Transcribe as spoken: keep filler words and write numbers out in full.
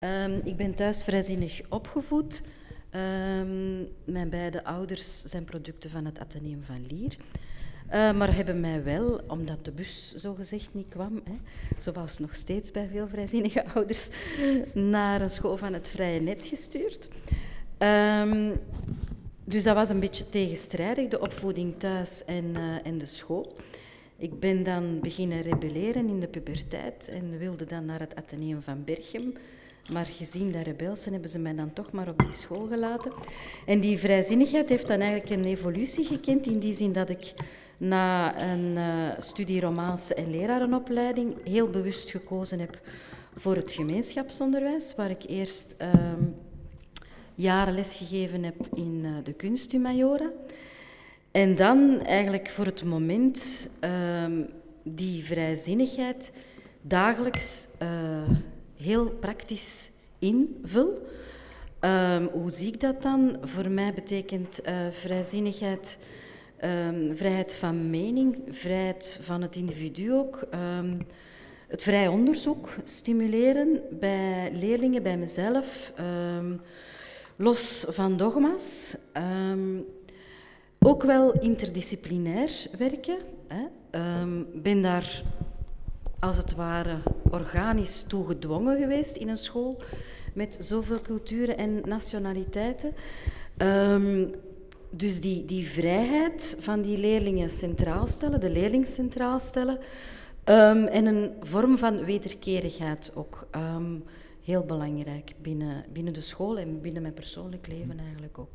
Um, ik ben thuis vrijzinnig opgevoed. Um, mijn beide ouders zijn producten van het Atheneum van Lier. Uh, maar hebben mij wel, omdat de bus zogezegd niet kwam, hè, zoals nog steeds bij veel vrijzinnige ouders, naar een school van het Vrije Net gestuurd. Um, dus dat was een beetje tegenstrijdig, de opvoeding thuis en, uh, en de school. Ik ben dan beginnen rebelleren in de puberteit en wilde dan naar het Atheneum van Berchem. Maar gezien dat rebelsen hebben ze mij dan toch maar op die school gelaten. En die vrijzinnigheid heeft dan eigenlijk een evolutie gekend, in die zin dat ik na een uh, studie Romaanse en lerarenopleiding heel bewust gekozen heb voor het gemeenschapsonderwijs, waar ik eerst uh, jaren lesgegeven heb in uh, de kunsthumaniora. En dan eigenlijk voor het moment uh, die vrijzinnigheid dagelijks uh, heel praktisch invul. Um, hoe zie ik dat dan? Voor mij betekent uh, vrijzinnigheid um, vrijheid van mening, vrijheid van het individu ook. Um, het vrij onderzoek stimuleren bij leerlingen, bij mezelf. Um, los van dogma's. Um, ook wel interdisciplinair werken. Hè. Um, ben daar als het ware organisch toe gedwongen geweest in een school met zoveel culturen en nationaliteiten. Um, dus die, die vrijheid van die leerlingen centraal stellen, de leerling centraal stellen, um, en een vorm van wederkerigheid ook. Um, heel belangrijk binnen, binnen de school en binnen mijn persoonlijk leven eigenlijk ook.